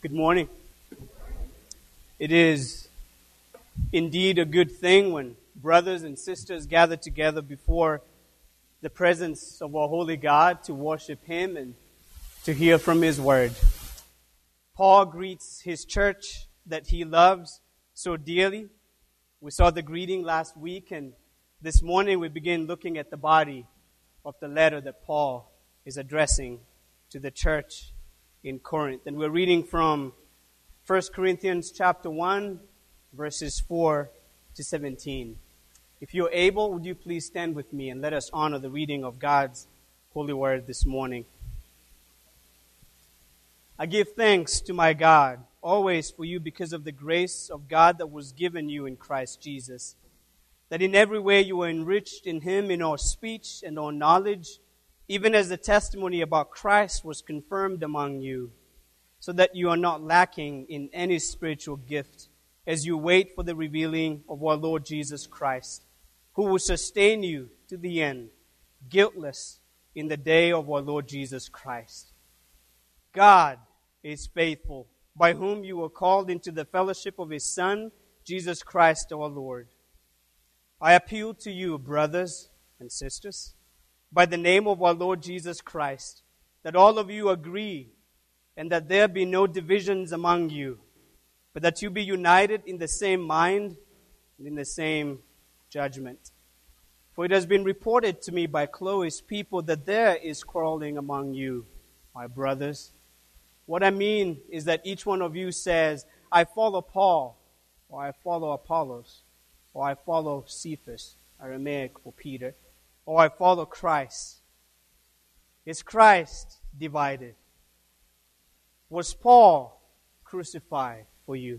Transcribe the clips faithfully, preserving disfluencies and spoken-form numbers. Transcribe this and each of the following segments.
Good morning. It is indeed a good thing when brothers and sisters gather together before the presence of our holy God to worship Him and to hear from His Word. Paul greets his church that he loves so dearly. We saw the greeting last week, and this morning we begin looking at the body of the letter that Paul is addressing to the church in Corinth. And we're reading from First Corinthians chapter one, verses four to seventeen. If you're able, would you please stand with me and let us honor the reading of God's holy word this morning. I give thanks to my God always for you because of the grace of God that was given you in Christ Jesus, that in every way you were enriched in Him in all speech and all knowledge, even as the testimony about Christ was confirmed among you, so that you are not lacking in any spiritual gift as you wait for the revealing of our Lord Jesus Christ, who will sustain you to the end, guiltless in the day of our Lord Jesus Christ. God is faithful, by whom you were called into the fellowship of His Son, Jesus Christ our Lord. I appeal to you, brothers and sisters, by the name of our Lord Jesus Christ, that all of you agree and that there be no divisions among you, but that you be united in the same mind and in the same judgment. For it has been reported to me by Chloe's people that there is quarreling among you, my brothers. What I mean is that each one of you says, I follow Paul, or I follow Apollos, or I follow Cephas, Aramaic for Peter, or I follow Christ. Is Christ divided? Was Paul crucified for you?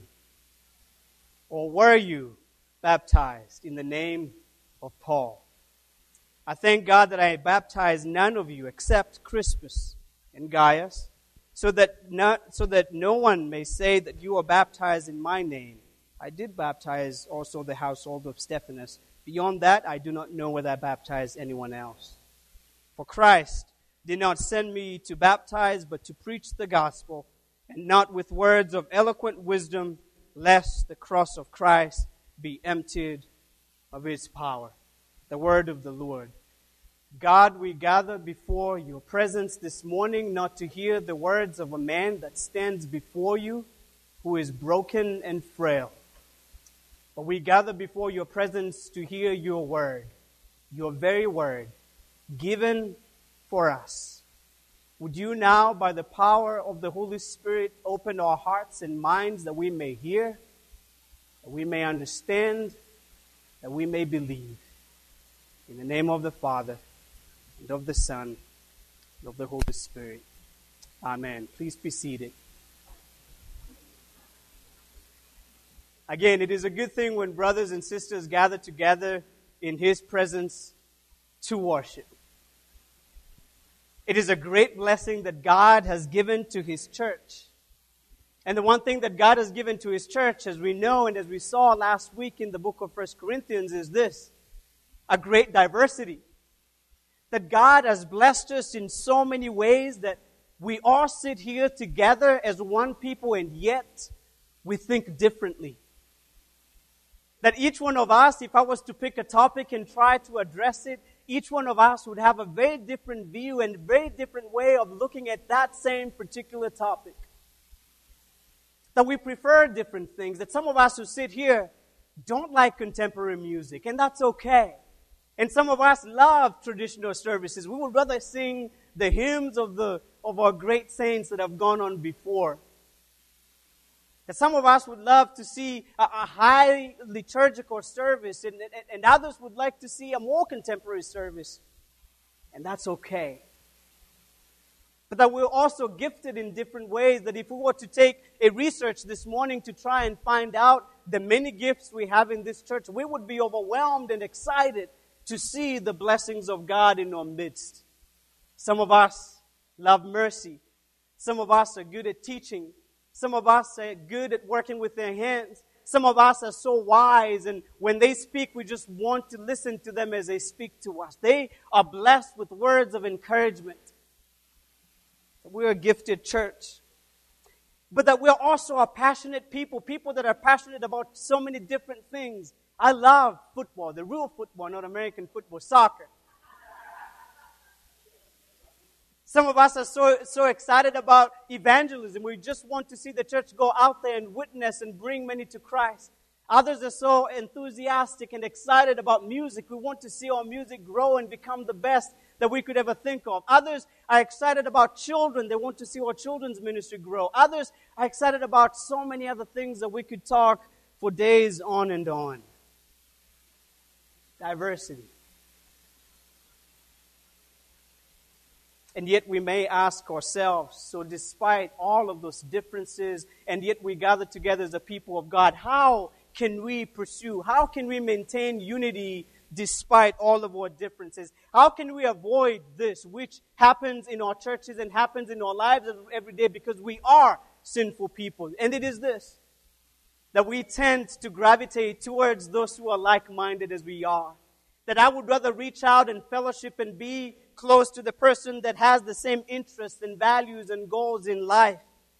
Or were you baptized in the name of Paul? I thank God that I baptized none of you except Crispus and Gaius, so that not, so that no one may say that you are baptized in my name. I did baptize also the household of Stephanas. Beyond that, I do not know whether I baptized anyone else. For Christ did not send me to baptize, but to preach the gospel, and not with words of eloquent wisdom, lest the cross of Christ be emptied of its power. The word of the Lord. God, we gather before your presence this morning not to hear the words of a man that stands before you who is broken and frail. But we gather before your presence to hear your word, your very word, given for us. Would you now, by the power of the Holy Spirit, open our hearts and minds that we may hear, that we may understand, that we may believe. In the name of the Father, and of the Son, and of the Holy Spirit. Amen. Please be seated. Again, it is a good thing when brothers and sisters gather together in His presence to worship. It is a great blessing that God has given to His church. And the one thing that God has given to His church, as we know and as we saw last week in the book of First Corinthians, is this: a great diversity. That God has blessed us in so many ways that we all sit here together as one people, and yet we think differently. That each one of us, if I was to pick a topic and try to address it, each one of us would have a very different view and a very different way of looking at that same particular topic. That we prefer different things. That some of us who sit here don't like contemporary music, and that's okay. And some of us love traditional services. We would rather sing the hymns of the of our great saints that have gone on before. And some of us would love to see a, a high liturgical service, and, and, and others would like to see a more contemporary service. And that's okay. But that we're also gifted in different ways, that if we were to take a research this morning to try and find out the many gifts we have in this church, we would be overwhelmed and excited to see the blessings of God in our midst. Some of us love mercy. Some of us are good at teaching. Some of us are good at working with their hands. Some of us are so wise, and when they speak, we just want to listen to them as they speak to us. They are blessed with words of encouragement. We're a gifted church. but that we're also a passionate people, people that are passionate about so many different things. I love football, the real football, not American football, soccer. Some of us are so, so excited about evangelism. We just want to see the church go out there and witness and bring many to Christ. Others are so enthusiastic and excited about music. We want to see our music grow and become the best that we could ever think of. Others are excited about children. They want to see our children's ministry grow. Others are excited about so many other things that we could talk for days on and on. Diversity. And yet we may ask ourselves, so despite all of those differences, and yet we gather together as a people of God, how can we pursue, how can we maintain unity despite all of our differences? How can we avoid this, which happens in our churches and happens in our lives every day because we are sinful people? And it is this, that we tend to gravitate towards those who are like-minded as we are. That I would rather reach out and fellowship and be close to the person that has the same interests and values and goals in life.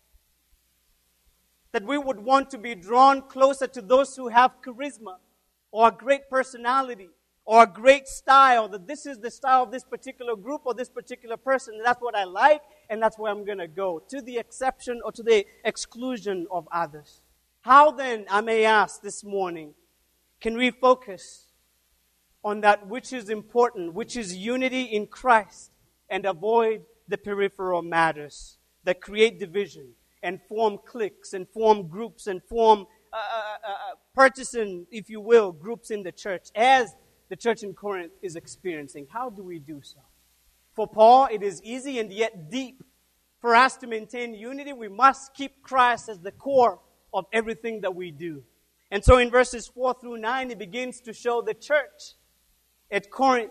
That we would want to be drawn closer to those who have charisma or a great personality or a great style, that this is the style of this particular group or this particular person. That's what I like, and that's where I'm going to go, to the exception or to the exclusion of others. How then, I may ask this morning, can we focus on that which is important, which is unity in Christ, and avoid the peripheral matters that create division and form cliques and form groups and form uh, uh, uh, partisan, if you will, groups in the church, as the church in Corinth is experiencing? How do we do so? For Paul, it is easy and yet deep. For us to maintain unity, we must keep Christ as the core of everything that we do. And so in verses four through nine, it begins to show the church at Corinth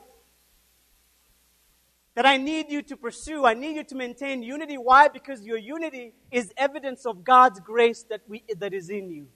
that I need you to pursue, I need you to maintain unity. Why? Because your unity is evidence of God's grace that we that is in you.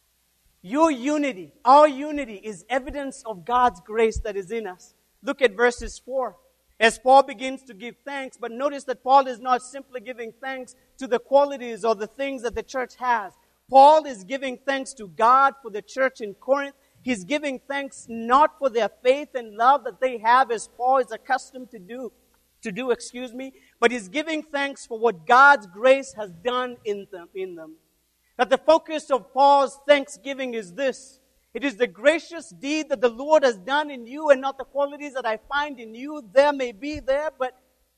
Your unity, our unity, is evidence of God's grace that is in us. Look at verses four. As Paul begins to give thanks, but notice that Paul is not simply giving thanks to the qualities or the things that the church has. Paul is giving thanks to God for the church in Corinth. He's giving thanks not for their faith and love that they have, as Paul is accustomed to do, to do, excuse me, but he's giving thanks for what God's grace has done in them, in them. That the focus of Paul's thanksgiving is this: it is the gracious deed that the Lord has done in you, and not the qualities that I find in you. There may be there, but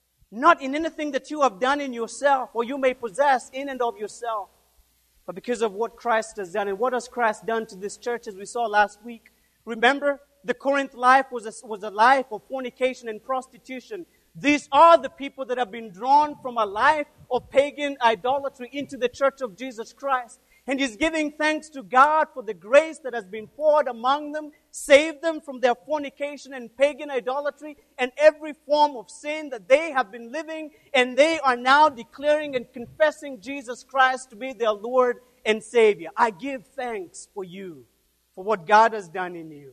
not in anything that you have done in yourself, or you may possess in and of yourself. But because of what Christ has done. And what has Christ done to this church, as we saw last week? Remember, the Corinth life was a, was a life of fornication and prostitution. These are the people that have been drawn from a life of pagan idolatry into the church of Jesus Christ. And he's giving thanks to God for the grace that has been poured among them, saved them from their fornication and pagan idolatry and every form of sin that they have been living, and they are now declaring and confessing Jesus Christ to be their Lord and Savior. I give thanks for you, for what God has done in you.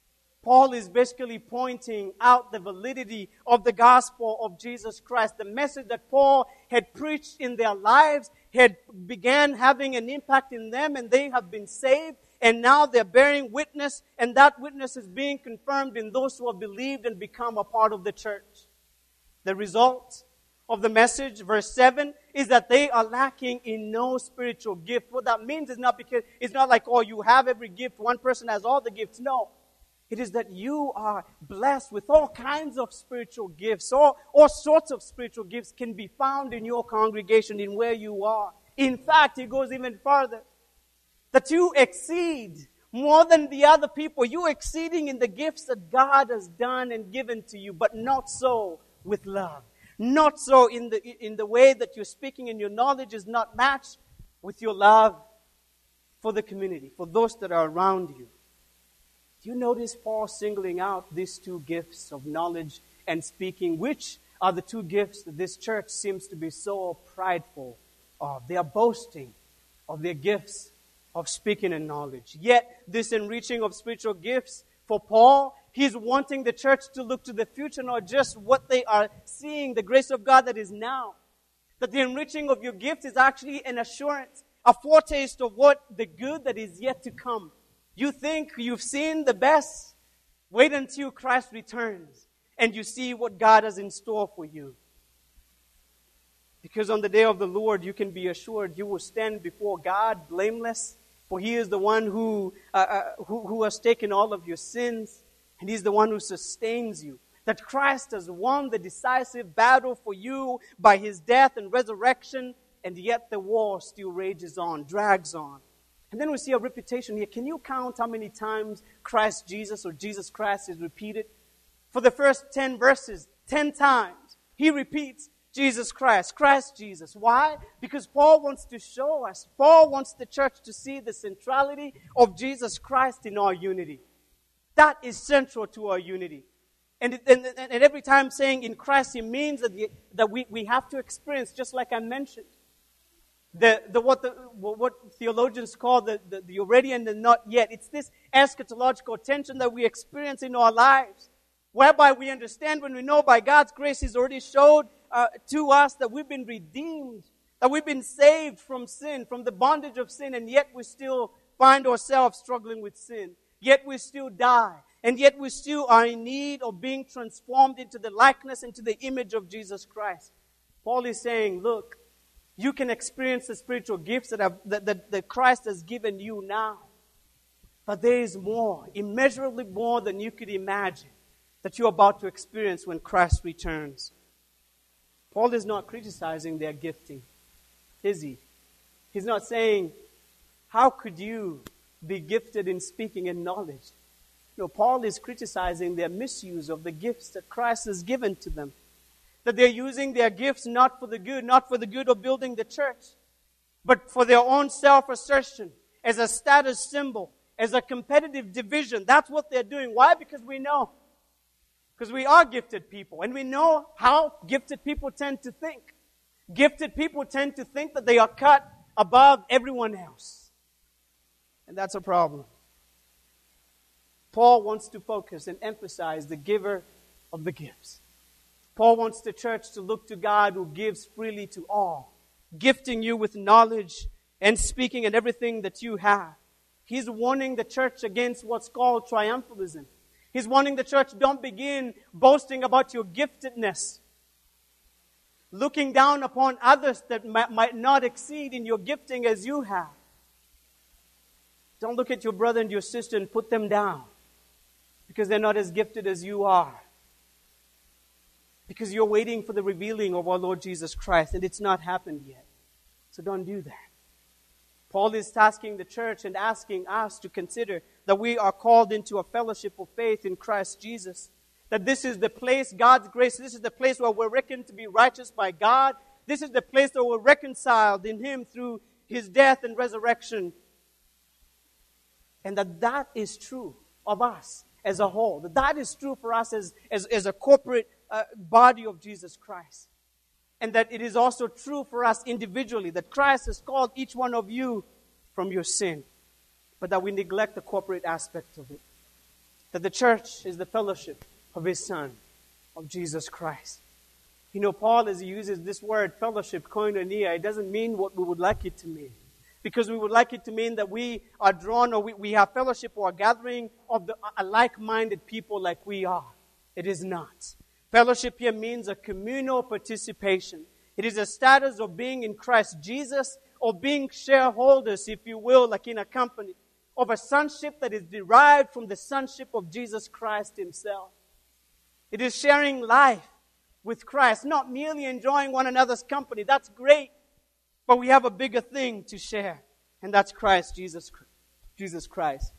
Paul is basically pointing out the validity of the gospel of Jesus Christ. The message that Paul had preached in their lives had began having an impact in them, and they have been saved, and now they're bearing witness, and that witness is being confirmed in those who have believed and become a part of the church. The result of the message, verse seven, is that they are lacking in no spiritual gift. What that means is not because it's not like, oh, you have every gift, one person has all the gifts. No. It is that you are blessed with all kinds of spiritual gifts. All, all sorts of spiritual gifts can be found in your congregation, in where you are. In fact, it goes even further. That you exceed more than the other people. You're exceeding in the gifts that God has done and given to you, but not so with love. Not so in the, in the way that you're speaking, and your knowledge is not matched with your love for the community, for those that are around you. Do you notice Paul singling out these two gifts of knowledge and speaking, which are the two gifts that this church seems to be so prideful of? They are boasting of their gifts of speaking and knowledge. Yet, this enriching of spiritual gifts, for Paul, he's wanting the church to look to the future, not just what they are seeing, the grace of God that is now. That the enriching of your gift is actually an assurance, a foretaste of what the good that is yet to come. You think you've seen the best? Wait until Christ returns and you see what God has in store for you. Because on the day of the Lord, you can be assured you will stand before God blameless, for He is the one who, uh, uh, who, who has taken all of your sins, and He's the one who sustains you. That Christ has won the decisive battle for you by His death and resurrection, and yet the war still rages on, drags on. And then we see a repetition here. Can you count how many times Christ Jesus or Jesus Christ is repeated? For the first ten verses, ten times, He repeats Jesus Christ, Christ Jesus. Why? Because Paul wants to show us, Paul wants the church to see the centrality of Jesus Christ in our unity. That is central to our unity. And, and, and every time saying in Christ, it means that, the, that we, we have to experience, just like I mentioned, the, the, what, the, what theologians call the, the, the already and the not yet. It's this eschatological tension that we experience in our lives, whereby we understand when we know by God's grace He's already showed uh, to us that we've been redeemed, that we've been saved from sin, from the bondage of sin, and yet we still find ourselves struggling with sin. Yet we still die. And yet we still are in need of being transformed into the likeness, into the image of Jesus Christ. Paul is saying, look, you can experience the spiritual gifts that, have, that, that, that Christ has given you now. But there is more, immeasurably more than you could imagine, that you're about to experience when Christ returns. Paul is not criticizing their gifting, is he? He's not saying, how could you be gifted in speaking and knowledge? No, Paul is criticizing their misuse of the gifts that Christ has given to them. That they're using their gifts not for the good, not for the good of building the church, but for their own self-assertion, as a status symbol, as a competitive division. That's what they're doing. Why? Because we know. Because we are gifted people, and we know how gifted people tend to think. Gifted people tend to think that they are cut above everyone else. And that's a problem. Paul wants to focus and emphasize the giver of the gifts. Paul wants the church to look to God who gives freely to all, gifting you with knowledge and speaking and everything that you have. He's warning the church against what's called triumphalism. He's warning the church, don't begin boasting about your giftedness, looking down upon others that might, might not exceed in your gifting as you have. Don't look at your brother and your sister and put them down because they're not as gifted as you are. Because you're waiting for the revealing of our Lord Jesus Christ, and it's not happened yet. So don't do that. Paul is tasking the church and asking us to consider that we are called into a fellowship of faith in Christ Jesus. That this is the place, God's grace, this is the place where we're reckoned to be righteous by God. This is the place that we're reconciled in Him through His death and resurrection. And that that is true of us as a whole. That that is true for us as, as, as a corporate uh, body of Jesus Christ. And that it is also true for us individually, that Christ has called each one of you from your sin, but that we neglect the corporate aspect of it. That the church is the fellowship of His Son, of Jesus Christ. You know, Paul, as he uses this word, fellowship, koinonia, it doesn't mean what we would like it to mean. Because we would like it to mean that we are drawn or we, we have fellowship or a gathering of the, a like-minded people like we are. It is not. Fellowship here means a communal participation. It is a status of being in Christ Jesus, or being shareholders, if you will, like in a company, of a sonship that is derived from the sonship of Jesus Christ Himself. It is sharing life with Christ, not merely enjoying one another's company. That's great, but we have a bigger thing to share, and that's Christ Jesus, Jesus Christ.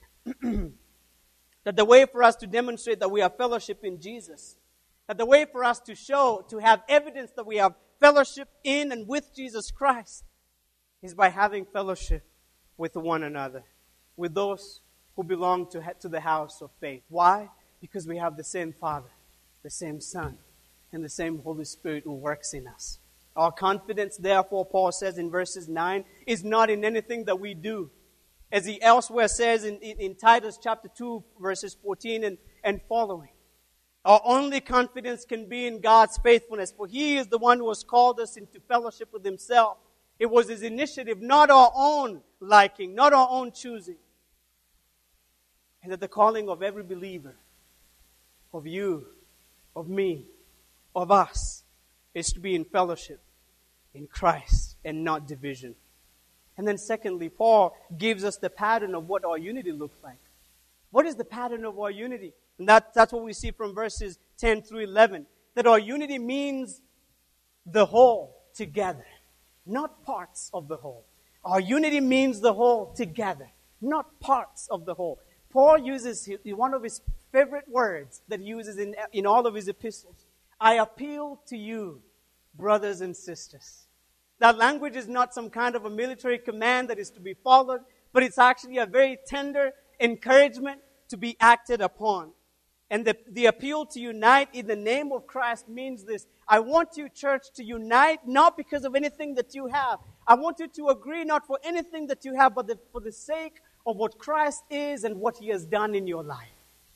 That the way for us to demonstrate that we have fellowship in Jesus, that the way for us to show, to have evidence that we have fellowship in and with Jesus Christ, is by having fellowship with one another, with those who belong to, to the house of faith. Why? Because we have the same Father, the same Son, and the same Holy Spirit who works in us. Our confidence, therefore, Paul says in verses nine, is not in anything that we do. As he elsewhere says in, in, in Titus chapter two, verses fourteen and, and following. Our only confidence can be in God's faithfulness, for He is the one who has called us into fellowship with Himself. It was His initiative, not our own liking, not our own choosing. And that the calling of every believer, of you, of me, of us, is to be in fellowship in Christ and not division. And then secondly, Paul gives us the pattern of what our unity looks like. What is the pattern of our unity? And that, that's what we see from verses ten through eleven. That our unity means the whole together, not parts of the whole. Our unity means the whole together, not parts of the whole. Paul uses one of his favorite words that he uses in, in all of his epistles. I appeal to you, brothers and sisters. That language is not some kind of a military command that is to be followed, but it's actually a very tender encouragement to be acted upon. And the, the appeal to unite in the name of Christ means this. I want you, church, to unite not because of anything that you have. I want you to agree not for anything that you have, but the, for the sake of what Christ is and what He has done in your life.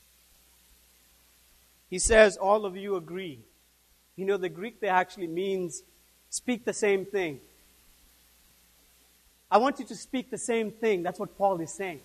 He says, all of you agree. You know, the Greek there actually means speak the same thing. I want you to speak the same thing. That's what Paul is saying.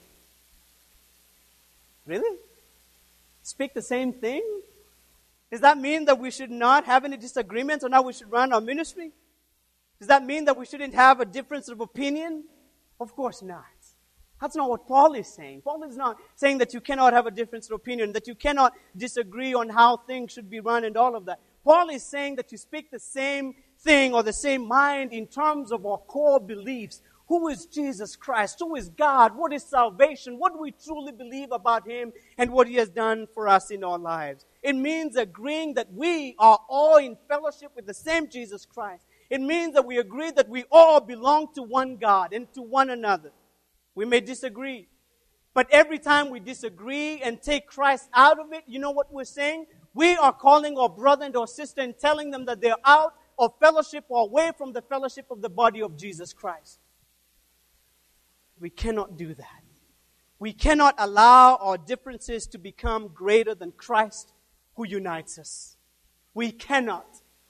Really? Speak the same thing? Does that mean that we should not have any disagreements on how we should run our ministry? Does that mean that we shouldn't have a difference of opinion? Of course not. That's not what Paul is saying. Paul is not saying that you cannot have a difference of opinion, that you cannot disagree on how things should be run and all of that. Paul is saying that you speak the same thing or the same mind in terms of our core beliefs. Who is Jesus Christ? Who is God? What is salvation? What do we truly believe about Him and what He has done for us in our lives? It means agreeing that we are all in fellowship with the same Jesus Christ. It means that we agree that we all belong to one God and to one another. We may disagree, but every time we disagree and take Christ out of it, you know what we're saying? We are calling our brother and our sister and telling them that they're out of fellowship or away from the fellowship of the body of Jesus Christ. We cannot do that. We cannot allow our differences to become greater than Christ who unites us. We cannot.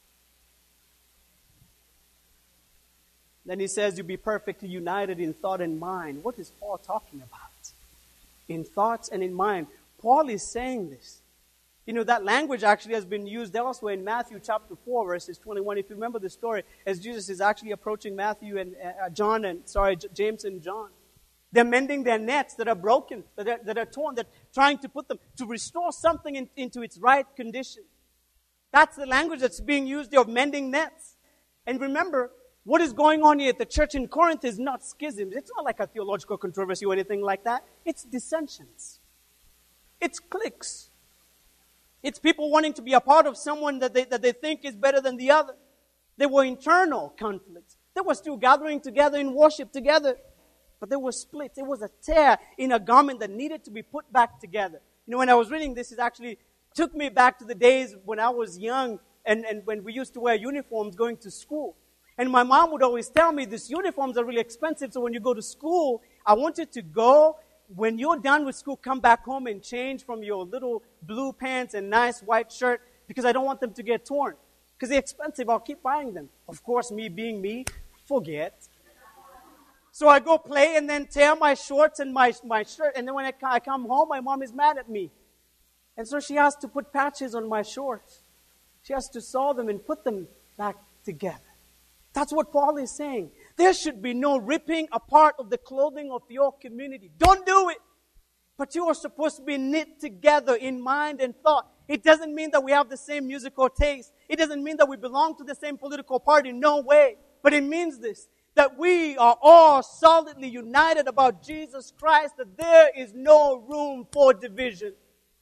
Then he says, you be perfectly united in thought and mind. What is Paul talking about? In thoughts and in mind. Paul is saying this. You know, that language actually has been used elsewhere in Matthew chapter four, verses twenty-one. If you remember the story, as Jesus is actually approaching Matthew and uh, John and, sorry, J- James and John. They're mending their nets that are broken, that are, that are torn. They're trying to put them, to restore something in, into its right condition. That's the language that's being used there of mending nets. And remember, what is going on here at the church in Corinth is not schisms. It's not like a theological controversy or anything like that. It's dissensions. It's cliques. It's people wanting to be a part of someone that they, that they think is better than the other. There were internal conflicts. They were still gathering together in worship together. But there were splits. There was a tear in a garment that needed to be put back together. You know, when I was reading this, it actually took me back to the days when I was young and, and when we used to wear uniforms going to school. And my mom would always tell me, these uniforms are really expensive, so when you go to school, I want you to go. When you're done with school, come back home and change from your little blue pants and nice white shirt because I don't want them to get torn. Because they're expensive, I'll keep buying them. Of course, me being me, forget. So I go play and then tear my shorts and my, my shirt. And then when I, I come home, my mom is mad at me. And so she has to put patches on my shorts. She has to sew them and put them back together. That's what Paul is saying. There should be no ripping apart of the clothing of your community. Don't do it. But you are supposed to be knit together in mind and thought. It doesn't mean that we have the same musical taste. It doesn't mean that we belong to the same political party. No way. But it means this. That we are all solidly united about Jesus Christ, that there is no room for division.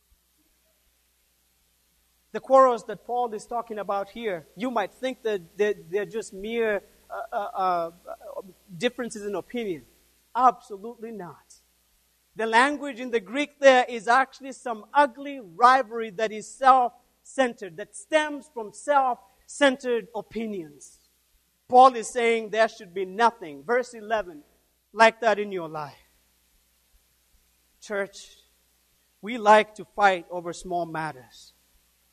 The quarrels that Paul is talking about here, you might think that they're, they're just mere uh, uh, uh, differences in opinion. Absolutely not. The language in the Greek there is actually some ugly rivalry that is self-centered, that stems from self-centered opinions. Paul is saying there should be nothing, verse eleven, like that in your life. Church, we like to fight over small matters.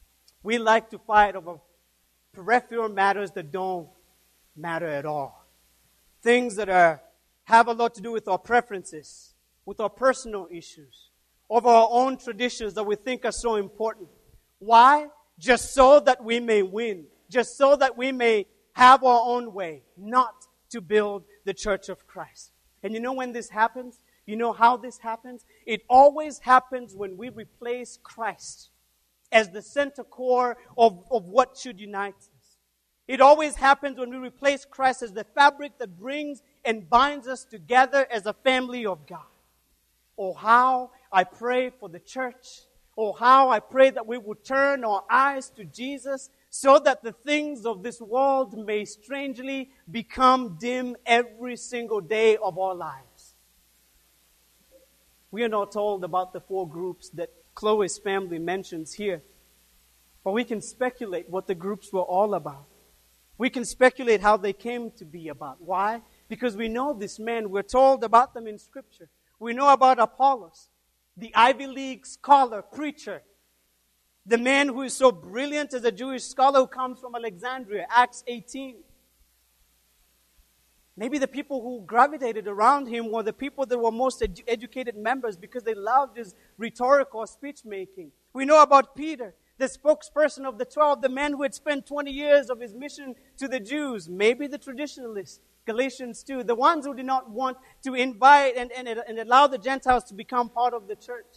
We like to fight over peripheral matters that don't matter at all. Things that are have a lot to do with our preferences, with our personal issues, of our own traditions that we think are so important. Why? Just so that we may win. Just so that we may have our own way, not to build the church of Christ. And you know when this happens? You know how this happens? It always happens when we replace Christ as the center core of, of what should unite us. It always happens when we replace Christ as the fabric that brings and binds us together as a family of God. Oh, how I pray for the church. Oh, how I pray that we will turn our eyes to Jesus so that the things of this world may strangely become dim every single day of our lives. We are not told about the four groups that Chloe's family mentions here, but we can speculate what the groups were all about. We can speculate how they came to be about. Why? Because we know this man. We're told about them in Scripture. We know about Apollos, the Ivy League scholar, preacher, the man who is so brilliant as a Jewish scholar who comes from Alexandria, Acts eighteen. Maybe the people who gravitated around him were the people that were most edu- educated members because they loved his rhetorical speech making. We know about Peter, the spokesperson of the twelve, the man who had spent twenty years of his mission to the Jews, maybe the traditionalists, Galatians two, the ones who did not want to invite and, and, and allow the Gentiles to become part of the church.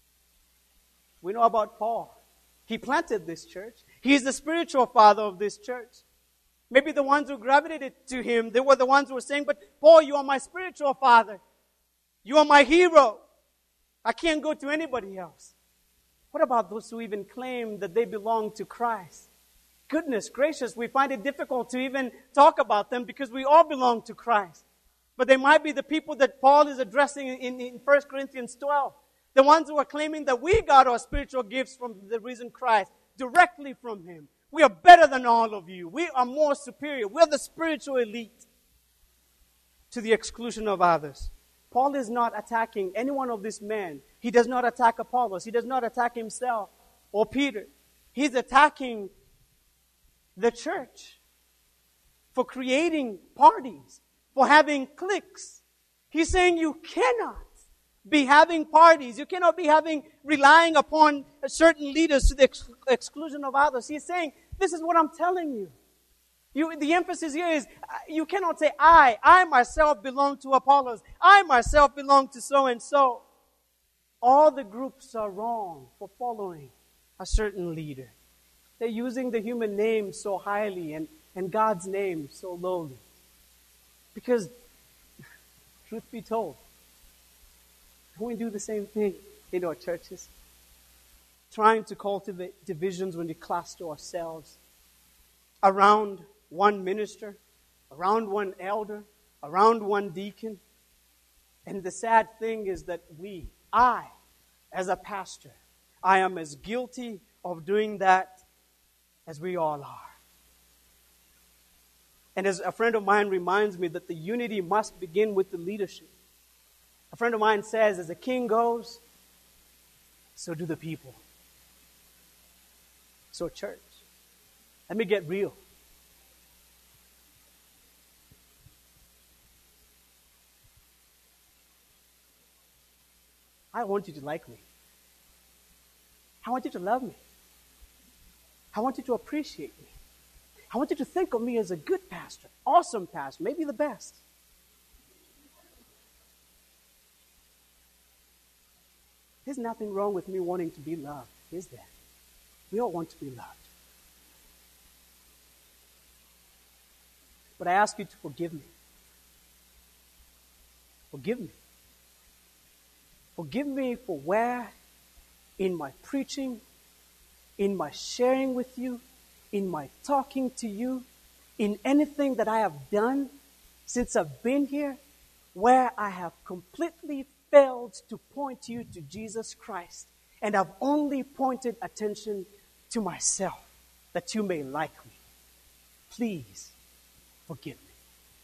We know about Paul. He planted this church. He is the spiritual father of this church. Maybe the ones who gravitated to him, they were the ones who were saying, but Paul, you are my spiritual father. You are my hero. I can't go to anybody else. What about those who even claim that they belong to Christ? Goodness gracious, we find it difficult to even talk about them because we all belong to Christ. But they might be the people that Paul is addressing in, in First Corinthians twelve. The ones who are claiming that we got our spiritual gifts from the risen Christ, directly from Him. We are better than all of you. We are more superior. We're the spiritual elite, to the exclusion of others. Paul is not attacking any one of these men. He does not attack Apollos. He does not attack himself or Peter. He's attacking the church for creating parties, for having cliques. He's saying you cannot be having parties. You cannot be having, relying upon certain leaders to the ex- exclusion of others. He's saying, this is what I'm telling you. You, the emphasis here is, uh, you cannot say, I, I myself belong to Apollos. I myself belong to so-and-so. All the groups are wrong for following a certain leader. They're using the human name so highly and, and God's name so lowly. Because, truth be told, we do the same thing in our churches. Trying to cultivate divisions when we cluster ourselves around one minister, around one elder, around one deacon. And the sad thing is that we, I, as a pastor, I am as guilty of doing that as we all are. And as a friend of mine reminds me that the unity must begin with the leadership. A friend of mine says, as a king goes, so do the people. So church, let me get real. I want you to like me. I want you to love me. I want you to appreciate me. I want you to think of me as a good pastor, awesome pastor, maybe the best. There's nothing wrong with me wanting to be loved, is there? We all want to be loved. But I ask you to forgive me. Forgive me. Forgive me for where, in my preaching, in my sharing with you, in my talking to you, in anything that I have done since I've been here, where I have completely failed to point you to Jesus Christ, and I've only pointed attention to myself, that you may like me. Please forgive me.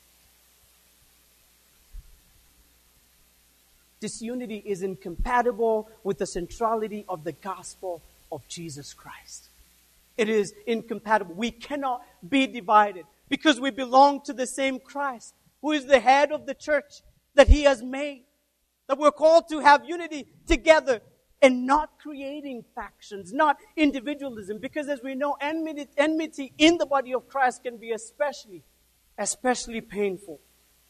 Disunity is incompatible with the centrality of the gospel of Jesus Christ. It is incompatible. We cannot be divided because we belong to the same Christ, who is the head of the church that He has made. That we're called to have unity together and not creating factions, not individualism. Because as we know, enmity, enmity in the body of Christ can be especially, especially painful.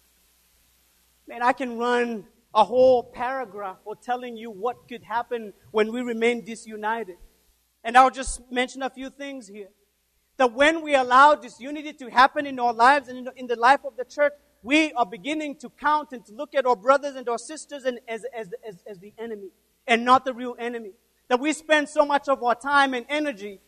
Man, I can run a whole paragraph for telling you what could happen when we remain disunited. And I'll just mention a few things here. That when we allow disunity to happen in our lives and in the life of the church, we are beginning to count and to look at our brothers and our sisters and as, as, as, as the enemy and not the real enemy. That we spend so much of our time and energy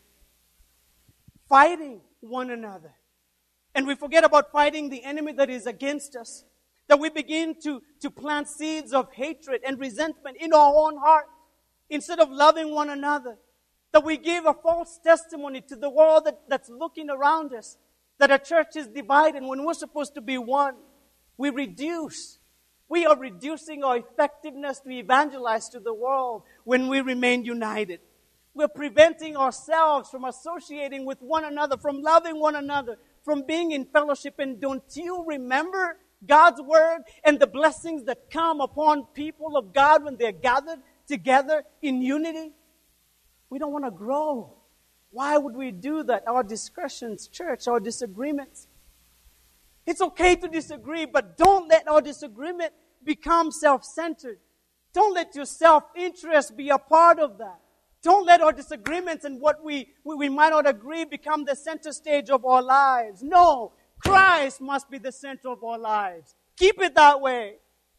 fighting one another. And we forget about fighting the enemy that is against us. That we begin to, to plant seeds of hatred and resentment in our own heart instead of loving one another. That we give a false testimony to the world that, that's looking around us. That a church is divided when we're supposed to be one. We reduce. We are reducing our effectiveness to evangelize to the world when we remain united. We're preventing ourselves from associating with one another, from loving one another, from being in fellowship. And don't you remember God's word and the blessings that come upon people of God when they're gathered together in unity? We don't want to grow. Why would we do that? Our discussions, church, our disagreements. It's okay to disagree, but don't let our disagreement become self-centered. Don't let your self-interest be a part of that. Don't let our disagreements and what we, we, we might not agree become the center stage of our lives. No, Christ must be the center of our lives. Keep it that way.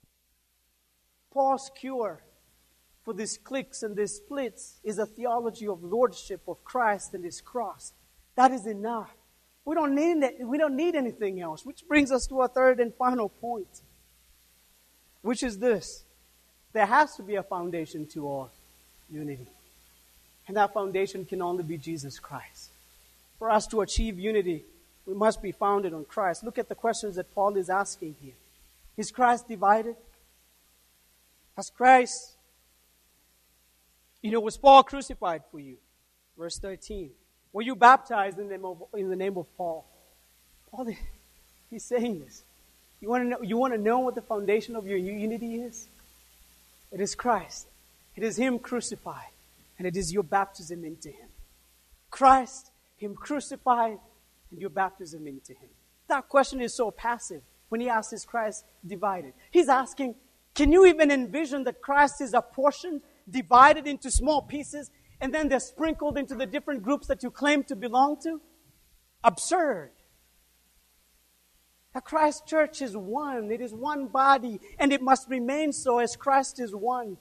Paul's cure for these cliques and these splits is a theology of lordship of Christ and His cross. That is enough. We don't need it. We don't need anything else. Which brings us to our third and final point, which is this: there has to be a foundation to our unity, and that foundation can only be Jesus Christ. For us to achieve unity, we must be founded on Christ. Look at the questions that Paul is asking here. Is Christ divided? Has Christ You know, was Paul crucified for you? Verse thirteen. Were you baptized in the name of, in the name of Paul? Paul, he's saying this. You want to know, you want to know what the foundation of your unity is? It is Christ. It is Him crucified. And it is your baptism into Him. Christ, Him crucified, and your baptism into Him. That question is so passive when he asks, is Christ divided? He's asking, can you even envision that Christ is apportioned, divided into small pieces, and then they're sprinkled into the different groups that you claim to belong to? Absurd. The Christ church is one. It is one body, and it must remain so as Christ is one.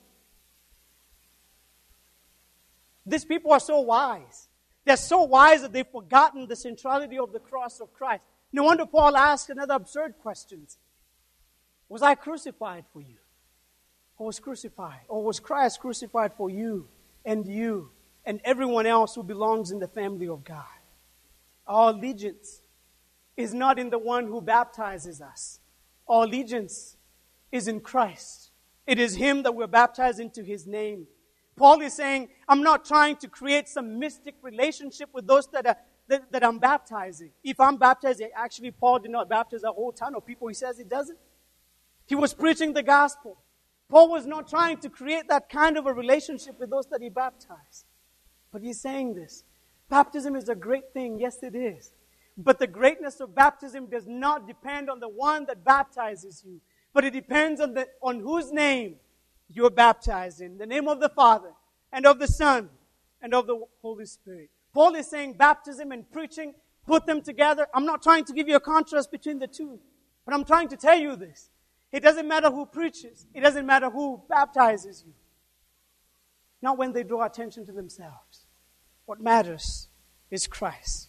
These people are so wise. They're so wise that they've forgotten the centrality of the cross of Christ. No wonder Paul asked another absurd question. Was I crucified for you? Or was crucified? Or was Christ crucified for you and you and everyone else who belongs in the family of God? Our allegiance is not in the one who baptizes us. Our allegiance is in Christ. It is Him that we're baptized into His name. Paul is saying, I'm not trying to create some mystic relationship with those that are that, that I'm baptizing. If I'm baptizing, actually Paul did not baptize a whole ton of people. He says he doesn't. He was preaching the gospel. Paul was not trying to create that kind of a relationship with those that he baptized. But he's saying this. Baptism is a great thing. Yes, it is. But the greatness of baptism does not depend on the one that baptizes you. But it depends on the on whose name you're baptized in. The name of the Father, and of the Son, and of the Holy Spirit. Paul is saying baptism and preaching, put them together. I'm not trying to give you a contrast between the two. But I'm trying to tell you this. It doesn't matter who preaches. It doesn't matter who baptizes you. Not when they draw attention to themselves. What matters is Christ.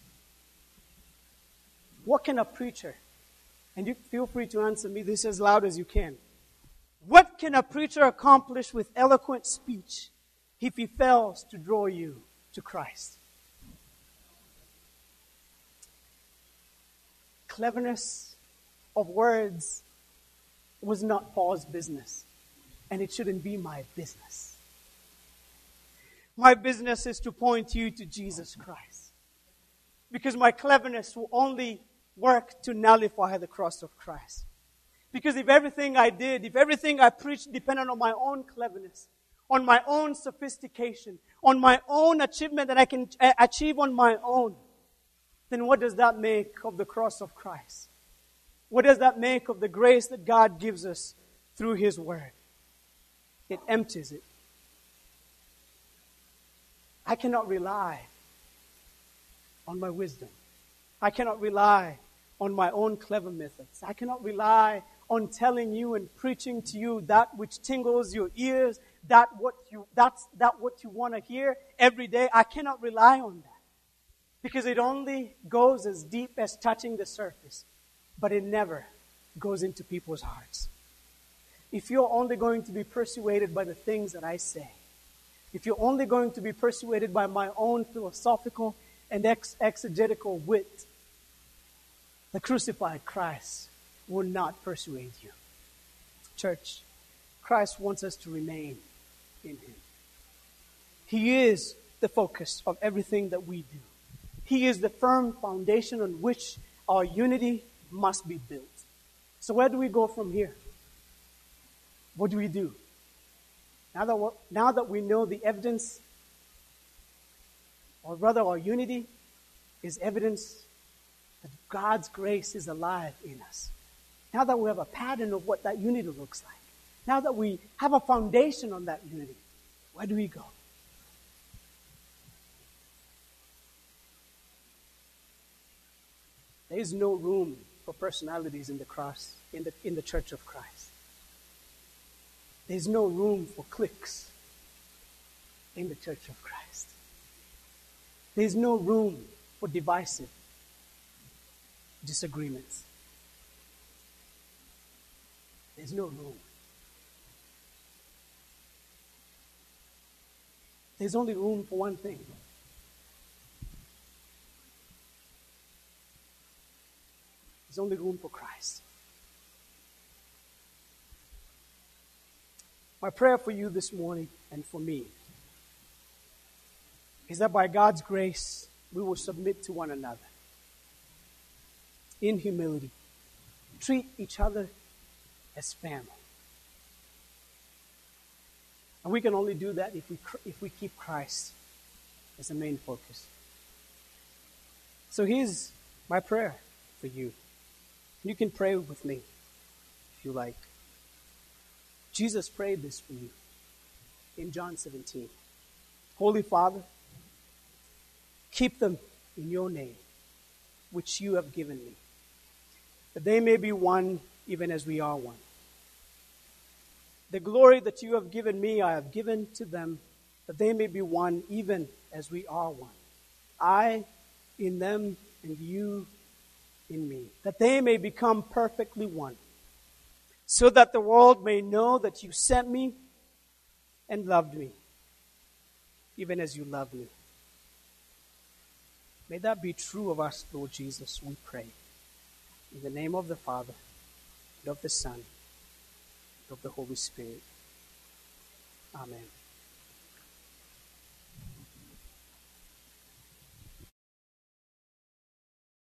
What can a preacher, and you feel free to answer me this as loud as you can. What can a preacher accomplish with eloquent speech if he fails to draw you to Christ? Cleverness of words was not Paul's business, and it shouldn't be my business. My business is to point you to Jesus Christ. Because my cleverness will only work to nullify the cross of Christ. Because if everything I did, if everything I preached depended on my own cleverness, on my own sophistication, on my own achievement that I can achieve on my own, then what does that make of the cross of Christ? What does that make of the grace that God gives us through His Word? It empties it. I cannot rely on my wisdom. I cannot rely on my own clever methods. I cannot rely on telling you and preaching to you that which tingles your ears, that what you that's that what you want to hear every day. I cannot rely on that. Because it only goes as deep as touching the surface, but it never goes into people's hearts. If you're only going to be persuaded by the things that I say, if you're only going to be persuaded by my own philosophical and ex- exegetical wit, the crucified Christ will not persuade you. Church, Christ wants us to remain in Him. He is the focus of everything that we do. He is the firm foundation on which our unity must be built. So where do we go from here? What do we do? Now that, we're, now that we know the evidence, or rather our unity is evidence that God's grace is alive in us. Now that we have a pattern of what that unity looks like. Now that we have a foundation on that unity, where do we go? There is no room for personalities in the cross, in the, in the church of Christ. There's no room for cliques in the church of Christ. There's no room for divisive disagreements. There's no room. There's only room for one thing. There's only room for Christ. My prayer for you this morning and for me is that by God's grace, we will submit to one another in humility. Treat each other as family. And we can only do that if we, if we keep Christ as the main focus. So here's my prayer for you. You can pray with me if you like. Jesus prayed this for you in John seventeen. Holy Father, keep them in your name, which you have given me, that they may be one even as we are one. The glory that you have given me, I have given to them, that they may be one even as we are one. I in them and you in me, that they may become perfectly one, so that the world may know that you sent me and loved me, even as you loved me. May that be true of us, Lord Jesus, we pray. In the name of the Father, and of the Son, and of the Holy Spirit. Amen.